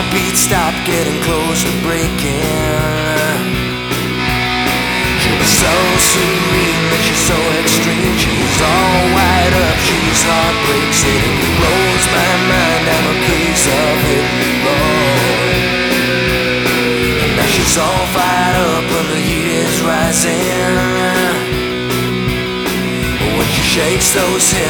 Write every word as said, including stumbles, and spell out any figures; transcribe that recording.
heartbeat stopped getting close to breaking. She was so serene, but she's so extreme. She's all wired up, she's heartbreaks. It blows my mind, I'm a case of hit and run. And now she's all fired up and the heat is rising. When she shakes those hips